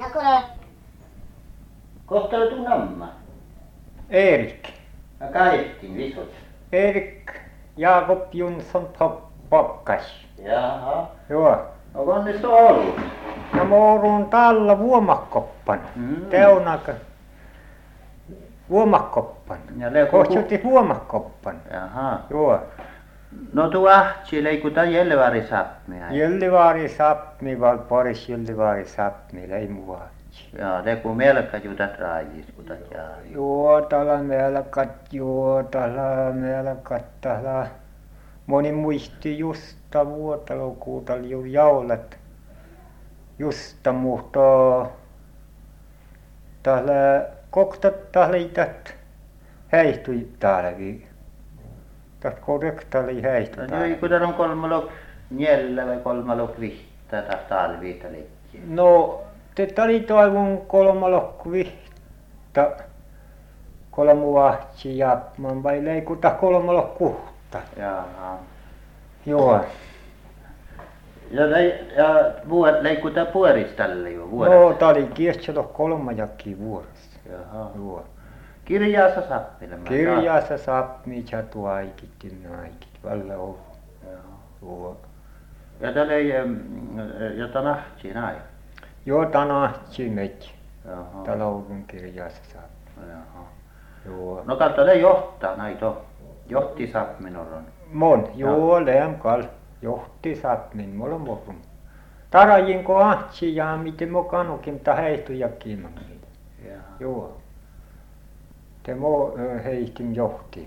Nakula. Kohtalo tunnamma. Erik. Ja kaettiin visot. Erik Jakob Jonsson Pokkas. Jaha. Joo. No konnes on ollut? Ja moorun talla vuomakoppan. Teunaka. Vuomakoppan. Ja le Kohtuutti vuomakoppan. Jaha. Joo. No tuo ahtsi leikuta Jelvari Sappmia. Jellivaari Sapmi val Poris Jellivaari Sapmi lei muaatsi. Joo, le ku melka jutat raajis kutat jaa. Joo, tala melkat tala. Moni muisti Justa Vuotalokuutal ju jaulat. Justa muhto tala koktat talitat heihtui talvi. Tat korrektali heihtui No ei kutan on kolmalok njellä vai kolmalok vihta taas talviita leikkiä. No, te talitoivun kolmalokvihta kolmuahtsi japman vai leikuta kolmalokkuhta. Jaha. Joo. Ja vuot leikuta puoristalle jo vuodessa. No, tali kiestelo kolmajakin vuorossa. Jaha. Joo. Kirjaassa Sappilema. Kirjassa sapmi chatu aikit naikit valla on. Jaha. Joo. Ja tälle jota nahtsi näin. Joo, tanahtsi met. Jaha. Talouden kirjassa sapmi. Jaha. Joo. No katsotaan johtaa näitä. Johti Sappminoron. Mon, joo, lämkal. Johti sapmin molomorrum. Tarajinko ahtsi ja miten mo kanukin ta heitu ja kiimankin. Jaha. Joo. Te mo heitin johti.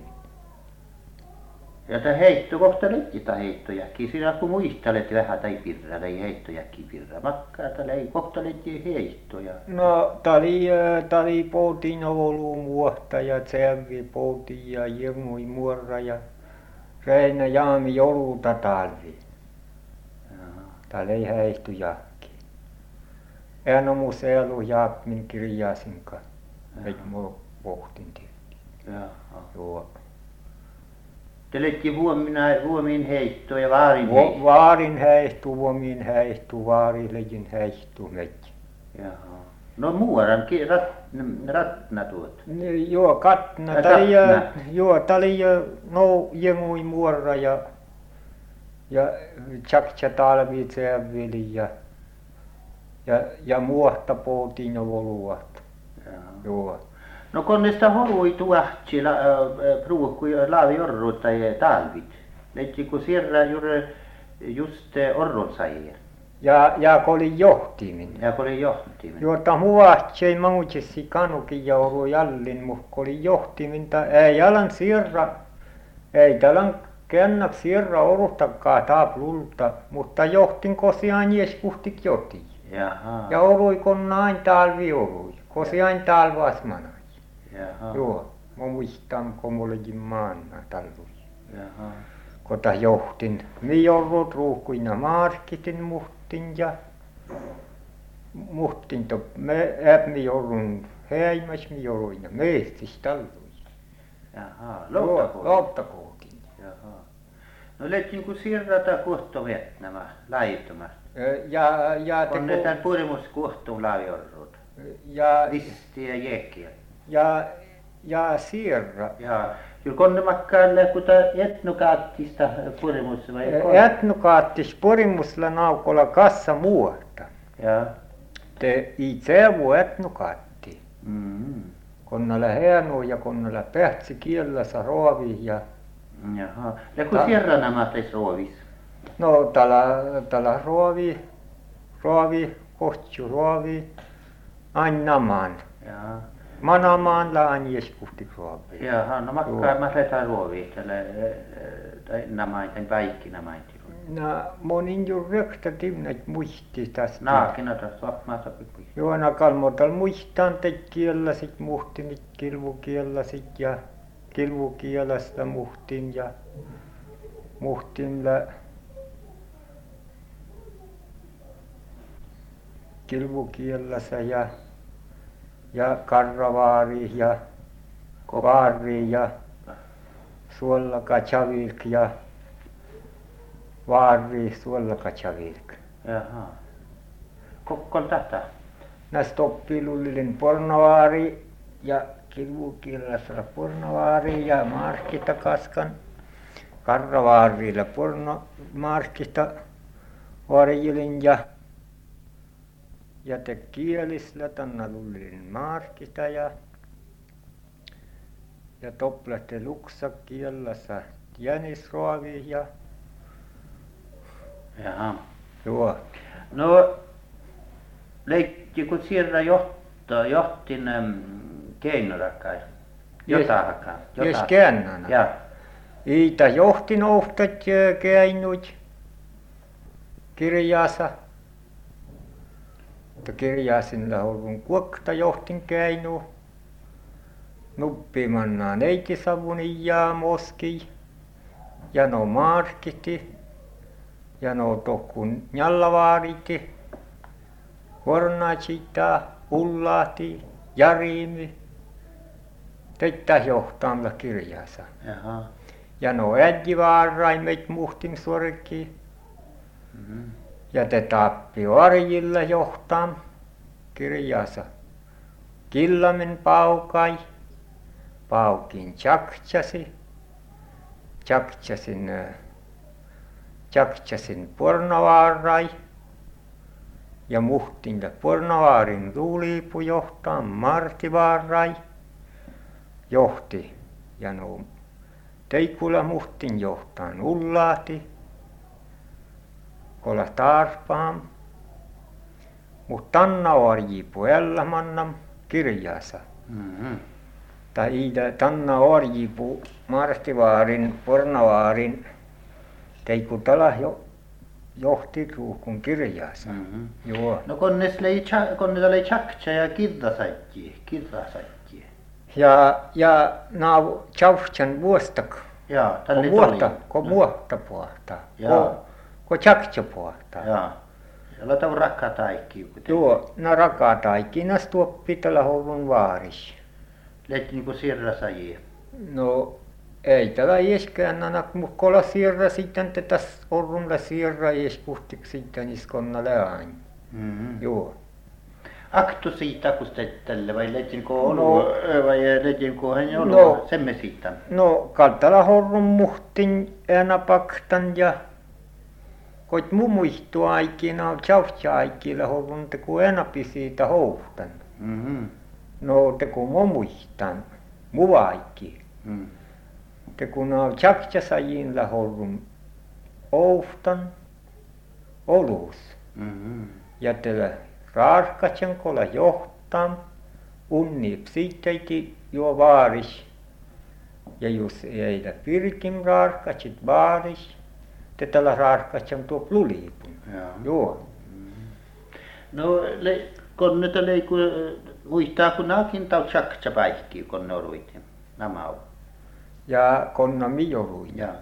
Ja tämä heitto kohta leikki heittojakin. Sinä kun muistelet vähän tai pirra tai heittojakin pirra. Makkaata ei kohta leikki heittoja. No, tali poutiin Ouluun muohta ja Tservi poutiin ja Jirmui muorra ja Reinä Jaami Joluta talvi. Jaha. Täällä ei heihty jakki. En ole musealu Jaakmin kirjasinkaan. Eikö mulla pohtin tietysti. Jaha. Joo. Te leikki huomiin heittoa ja vaarin heittoa. Vaarin heihtu, vuomiin heihtu, vaarilejin heihtu mekki. Jaha. No muuaran ratna tuot. Joo, katna. Joo, tali no jengui muorra ja tjaktja talvi tservili ja muohta poutiin jo voluat. Jaha. Joo. No konnesta hovui tuahti pruukku laavi orrut tai talvit. Leikki kun sierra juuri just orron sai. Ja kun oli johtimin. Ja kun oli johtimin. Jotta muahtsei mautsi kanukin jouru jallin, mutta kun oli johtimin, ei jalan sierra, ei talan kennak sierra oruhtakaan taaplulta, mutta johtin kosiaan jeskuhtik joti. Jaha. Ja orui kun näin talvi orui, kosiaan talvas manai. Jaha. Joo, mä muistan, kun mullekin maanna talvui. Jaha. Kota johtin, mi jorrut ruuhkuina markitin muhtin to me mi jorrun heimäs mi jorruina meestis talvui. Jaha. Louttakootin. Jaha. No leikki kun sierrata kohta nämä laittomasti. Ja On ne tämän purimus kohtuun laaviorrut. ja Listi ja jeekkiä. ja sierra. Ja kyllä konne makkaalle kuta etnokaattista purimus vai Etnokaattis porimusla naukolla kassa muotta. Ja. Te itsevu etnokaatti. Mm. Konnalla hieno ja konnalla pähtsi kiellässä roovi ja Jaha. Ja kun sierra nämä teis ruovis. no tala roovi kohtju roovi annamaan. Jaha. Manamaan la anjeskuhti roovi. Jaha, no makkaa mä letaan ruovi tälle nämä kaikki nämä. Na monin ju röktä timnät muisti tästä. Naakina tässä sakmaa sopii. Joona kalmotal muistaan te kielläsit muhtinit kilvukielläsit ja kilvukiellästä muhtin ja muhtinla kilvukiellässä ja karravaari ja vaari ja suolla kachavilk ja vaari suolla kachavilk. Jaha. Kokkon tätä. näistä oppilullin Pornavaari ja Kilvukielessä Pornavaari ja Markita Kaskan Karravaarilla Markita Varjilin ja te Kielisellä Tanna Lullin Markita ja Toplahti Luksa Kielessä Jänisraavi ja Jaha. joo. No leikki kun siellä johtin keinorakai. Jotahakaan. Jos käännänä. Ja. Iitä johtin ohtat käinyt kirjaansa. Kirjaasin lahorun kuokta johtin käynyt. Nuppimannaan Eitisavuni ja Moski. Ja no Markiti. Ja no tohkun Njallavaariti. Vornachita, Ullahti, Jarimi. Teitä johtamalla kirjaansa. Jaha. Ja no äidivaarai meit muhtin suorikki. Mm-hmm. Ja te tappi Arjilla johtam kirjaansa. Killamin paukai. Paukin Tjaktsasin Pornavaarai. Ja muhtin Pornavaarin Tuuliipu johtaa Martivaarai johti. Ja no Teikula muhtin johtaa Ullahti. Kola Taarpaam. Mutta Tanna Orjipu Ellamannam kirjaansa. Mm-hmm. Tai Tanna Orjipu Martivaarin Pornavaarin Teikutala johti ruuhun kirjaansa. Mm-hmm. Joo. No konneta lei Tjaktsa ja Kirrasajki. Ja naavu Tjauhtsan vuostak. Jaa, tälle Ko muotta puhtaa. Ko Tjaktsa puhtaa. Jaa. Ja lata rakkaa taikki. Joo, na rakaa taikkinas tuo pitellä houlun vaaris. Leikki niinku Sirrasajia. No ei tällä ieskään anak muhkolla sirra sitten tätäs orrunla sirra iespuhtiksi sitten iskonna aina. Mm-hmm. Joo. Aktu siitä kun tälle vai leidinko olu vai leidinko hän olu No. semme siitä. No kaltala horrun muhtin enä paktan ja koit muistu aikina tjautsa aikilla horrun te ku enapi siitä houhtan. Mhm. No te ku muistan muvaikki. Mm. Te kun on tjaksasajilla horrun ouhtan olus. Mhm. Ja te raarkatsen kola johtam unniip siitäiti jo vaaris. Ja jos ei pirkim raarkatsit vaaris, te tällä raarkatsen tuo luliipun. Jaa. Joo. No konneta leiku muistaa kun naakin tau Tjaktsa paikki konne oruitin. Nämä on. Ja konna mioruina. Jaa.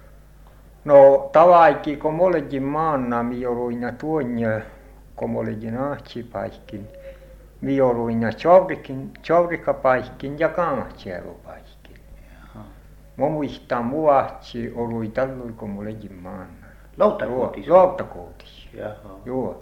No tavaikki kun molejin maanna mioruina tuonja kun molejin ahtsipaikkin. Mioruina tjaurikapaikkin ja kangatsielupaikkin. Jaha. Mä muistan muahtsi orui tallui kun molejin maanna. Lautakotis. Lautakotis. Jaha. Joo.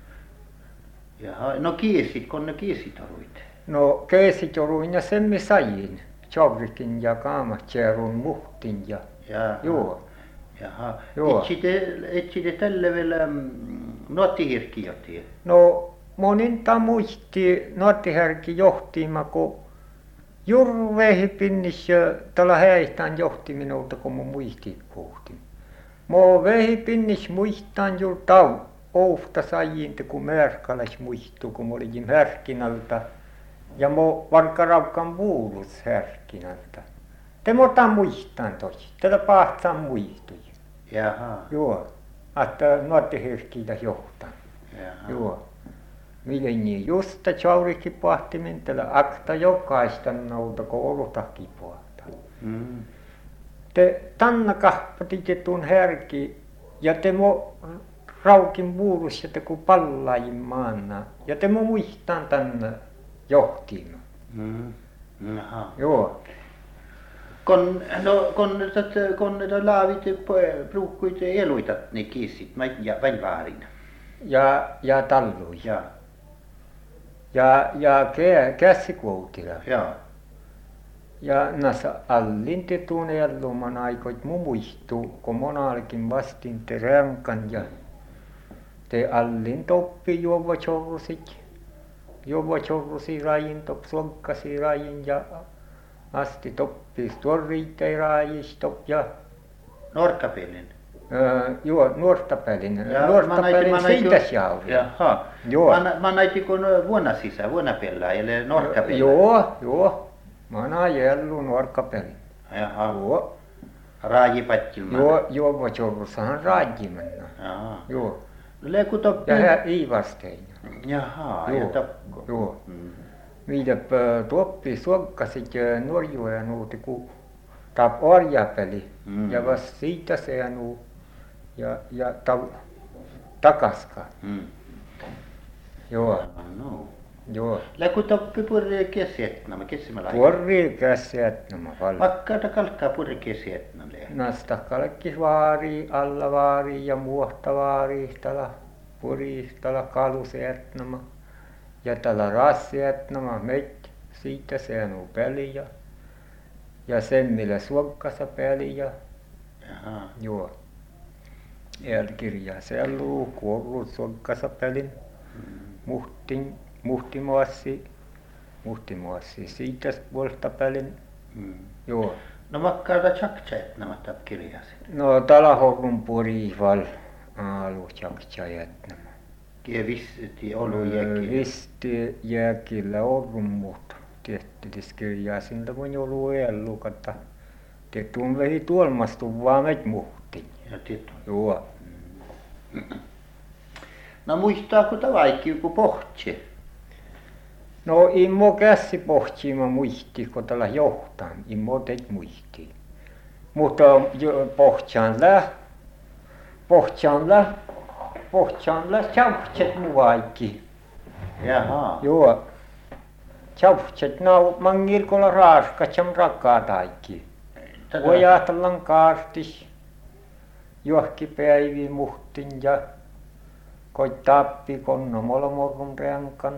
Jaha. No kiesit, konne kiesit oruit. No keisit oruina semmi sajin. Tjaurikin ja kangatsierun muhtin ja Jaha. joo. Jaha. Joo. Etsite tälle vielä nuottihirkki jotiin. No moninta muisti nuottihärki johtima kun jurvehi pinnis tällä häihtään johti minulta kun mun muistit puhuttiin. Mä vehi pinnis muistaan jul tau oufta sajinta kun märkäläis muistuu kun mä olin härkinalta. Ja mä varkaraukkaan puulus härkinalta. Te mä muistan tosi. Tätä pahtsaan muistui. Jaha. Joo. Että nuottihirkkiä johtan. Jaha. Joo. Milloin justa tjaurikin pahtimin tällä akta jokaista nouta kun olutakin puhtaa. Mm. Te tanna kahpatitte tuon härki ja te mo raukin puulus ja te kun pallajin maanna. Ja te mo muistan tänne johtima. Mm. Jaha. Joo. Konneta laavit pruukkuit eluitat ne kiisit vain vaarin. Ja tallui. Ja. ja käsikuutila. Joo. Ja näissä allinti tuonne elluman aikoit mu muistuu, kun monallekin vastin te ränkan ja te allin toppi juova chorrusi rajin top sokkasi rajin ja asti toppi storriittei rajis top ja Norkkapelin. nuortapelin siitä sjauria. Jaha. Joo. Mä näitin kun vuonna pelaa, eli norkkapelin. Joo. Mä näin jellu nuorkapelin. Jaha. Joo. Raajipattilma. Juova chorrusahan raji mennä. Jaha. Joo. Leku toppi. Ja Iivastein. Jaha, Joo. ja tokko. Joo. Miidäp toppi suokkasit Norjoja nuuti ku tap orjapeli. Ja vasta siitä se nuu ja takaska. Joo. No. Joo. Leku toppi purri kesietnama, kesimälä. Purri käsietnama paljon. Makkaata kalkkaa purri kesietnalle. Nasta kalkkis vaari, alla vaari ja muohta vaari, tala puristala kalusietnama. Ja tala rassietnama meit, siitä se nuu peli ja sen millä suokkasa peli ja Jaha. joo. Elkirja se luu kuollut suokkasa pelin. Muhtimuassi siitä puolesta pelin. Joo. No makkaata tjakchaetnama tap kirjasin. No talahorun purival alu tjakchaetnama. Visti olu jäki. Visti jäkillä orrun muut. Tiettis kirjaisin voin ollut ellukatta. Tiettuun vehi tuolmastu vaan met muhti. Ja tieto. Joo. No muistaako ta vaikki joku pohtsi? No immo kässi pohtiima muisti, kun tällä johtaa. Immo teit muisti. Mutta pohtsaan lä tjautset mu vaikki. Jaha. Joo. Tjautset nau mangilkolla raaskat jam rakkaa taikki. Ojahtallan kaartis. Johki päivi muhtin ja koit tappi konno molomorrun ränkan.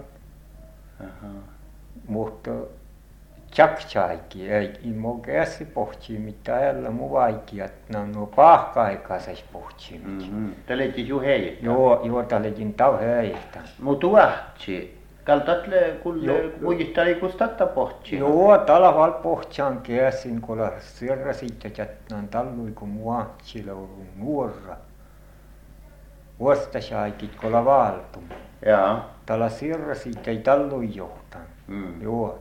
Mutta tjaktsaikki ei immo käsi pohtii mitään älä mu vaikiat. No pahka-aikaisessa pohtii. Te leitti ju heijättä. Joo, taletin tau heijättä. Mutta vahtsi. Kaltatle kulle muistali kustatta pohtii. Joo, talval pohtiaan käsin, kun sirra siitä jättään tallui kun muahtsilla ollut nuorra. Vuostasaikit kun valtum. Jaa. Tala sirra siitä ei tallui johtaa. Joo.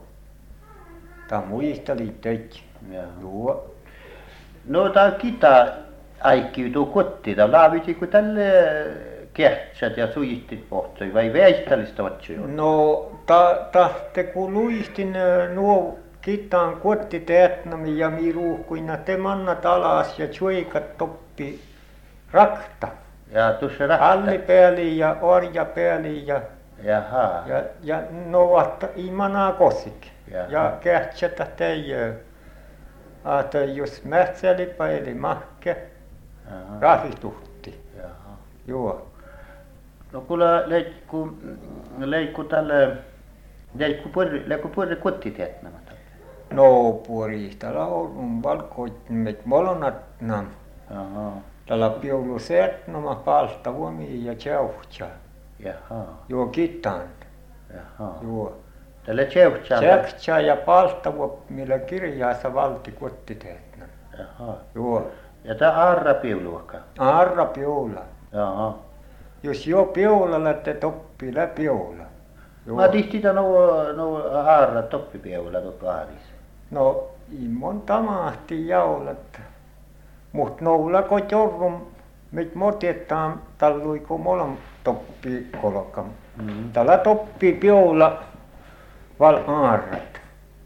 Ta muistali teit. Joo. No ta kita aikkiutuu kottita. Laaviti kun tälle kehtsät ja sujittit pohtoi vai väistälistä otsui? No te kun luistin nuo kitaan kotti teetnami ja miruuhkuina te mannat alas ja tjuikat toppi rakta. Ja tuossa rakta. Allipääli ja orjapääli ja Jaha. ja nouatta imanaa kosik. Jaha. Ja kähtsätä teijö. Aata jos mähtsälipa eli mahke. Rahituhti. Jaha. Joo. No kuule leikku tälle leikku purri kotti teetnama. No puolistalla on valkoitmet molonatnam. Jaha. Tällä piulu seetnoma palsta vuomi ja tjauhtsa. Jaha. Joo kitaan. Jaha. Joo. Tälle tjauhtsa. Tjauhtsa ja palsta millä kirjaassa valti kotti teetnam. Jaha. Joo. Ja tää aarra piuluaka. Aarra piula. Jaha. Jos jo piulalla te toppi lä piula. Mä tihtitä no aarra toppi piula tuo aaris. No immon tamahti jaulat. Mut noula ko jorrum mit motiettaan tallui ko molon toppi kolokam. Tällä toppi piula val aarrat.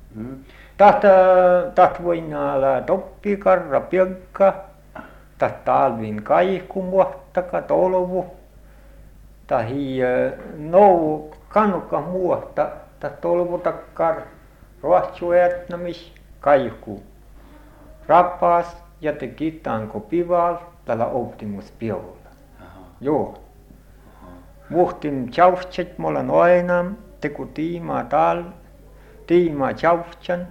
Taht voinaa toppi karra piekka. Taht talvin kaihku muohtaka tolvu. Tahi nou kannukka muohta. Taht tolvu takkar rohtsuetnamis kaihku. Rappas ja te kitanko pival tällä optimus piolla. Joo. Muhtin tjaustset molan aina kun tiimaa tjautsan,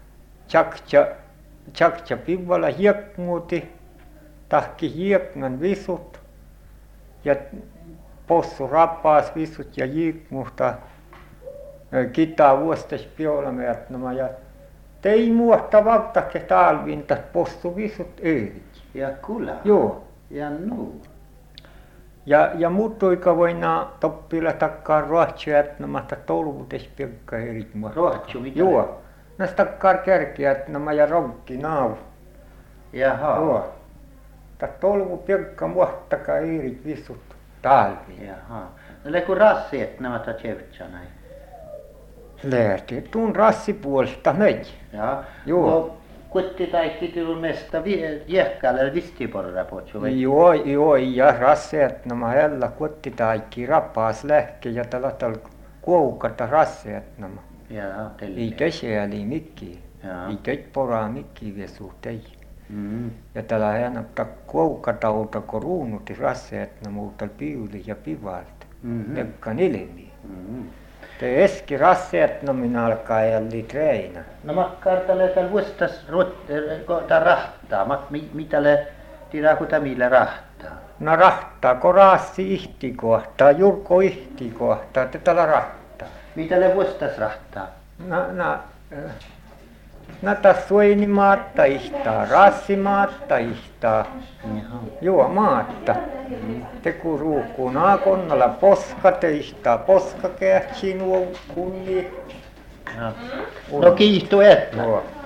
tjakja pivvala hiekmuuti, tahki hiekngan visut ja possu rappaas visut ja jiikmuhta kitaa vuostas piolameatnama ja tei muotta valtake talvinta possu visut ööt. Ja kula. Joo. Ja nuu. Ja muuttuika voinaa toppilla takkaan ruohtsuätnamasta tolvutes pilkka erit muotta. Ruohtsu mitä? Joo. Näs takkaan kärkiätnama ja ronkki naavu. Jaha. Joo. Ta tolvu pilkka muottaka erit visut talviin. Jaha. No le kun rassi nämä ta tjevtsanai. Lähti tuun rassipuolesta meitä. Ja. Joo. Kutti taikki tilun mesta jähkäällä vistiporra potsu. Joo, ja rasseet nämä hellä kutti taikki rappaas lähke ja tällä kuukata rasseet nämä. Ja Ei tösiäli mikki. Ei töt poraa mikki viesuhtei. Ja tällä hänä kuukata uutta koruunuti rasseet nämä uutta piuli ja pivalta. Pekka nilmi. Te eski rasseet nämä alkaa jälli treina. No makkaartalle täällä vuostas rahtaa. Mitä le tiedä kuta millä rahtaa? No rahtaa, kun rassi ihti kohtaa, jurko ihti kohtaa, te tällä rahtaa. Mitä le vuostas rahtaa? No tässä suini maatta ihtaa, rassi maatta ihtaa. Joo, maatta. Te kun ruukuu naakonnalla poska te ihtaa, poska kähtsii nuo kunniin. No kiihtu etnä. Joo.